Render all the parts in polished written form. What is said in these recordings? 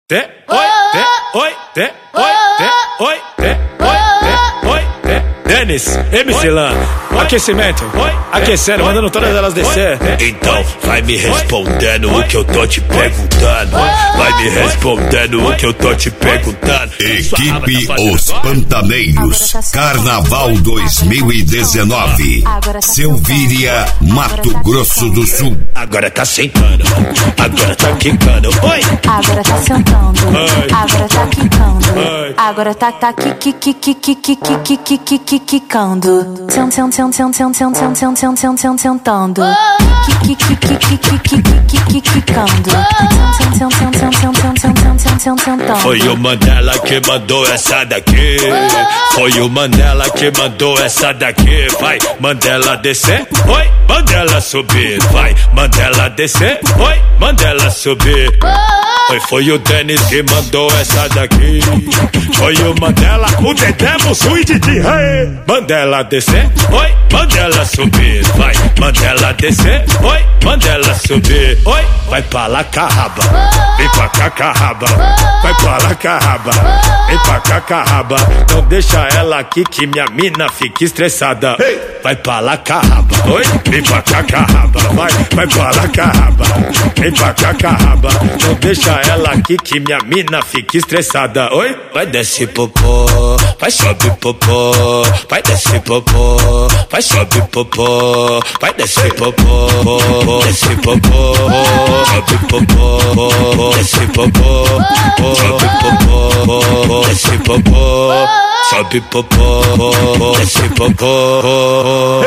Dennis, MC Lan, aquecimento, aquecendo, mandando todas elas descer. Então, vai me respondendo o que eu tô te perguntando. Vai me respondendo o que eu tô te perguntando. Equipe Os Pantaneiros, Carnaval 2019, Selvíria, Mato Grosso do Sul. Agora tá sentando, agora tá quicando. Oi! Agora tá sentando, agora tá quicando. Agora tá quicando. Sentando. Foi o Mandela que mandou essa daqui. Foi o Mandela que mandou essa daqui. Vai, Mandela descer. Oi, Mandela subir. Vai, Mandela descer. Oi, Mandela subir. Foi o Dennis que mandou essa daqui. Foi o Mandela, o Dedé, o Didi. Mandela descer. Oi, Mandela subir. Vai, Mandela descer. Oi, Mandela subir. Oi, vai pra lá, carraba. Vem pra cá, carraba. Vai pra lá, carraba. Vem pra cá, carraba. Não deixa ela aqui que minha mina fica estressada. Vai pra lá, carraba. Oi, vem pra cá, carraba. Vai pra lá, carraba. Vem pra cá, carraba. Não deixa ela aqui que minha mina fica estressada. Oi, vai descer popô. Vai sobe popô. Vai descer popô. Vai sobe popô. Vai descer popô. Desce popô. Sobe popô. Desce popô. Sobe popô. Desce popô. Sobe popô. Desce popô.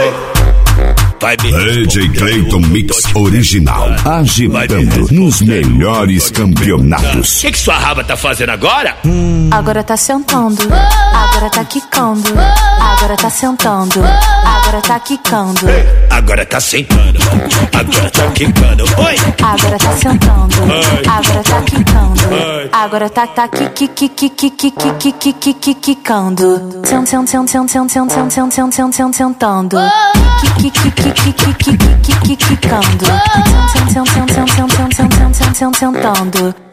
DJ Clayton Mix Original, agitando nos melhores campeonatos. O que sua raba tá fazendo agora? Agora tá sentando, agora tá quicando. Agora tá sentando, agora tá quicando. Agora tá sentando, agora tá quicando. Oi! Agora tá sentando, agora tá quicando. Agora tá quicando. Sentando. Quicando. Sentando.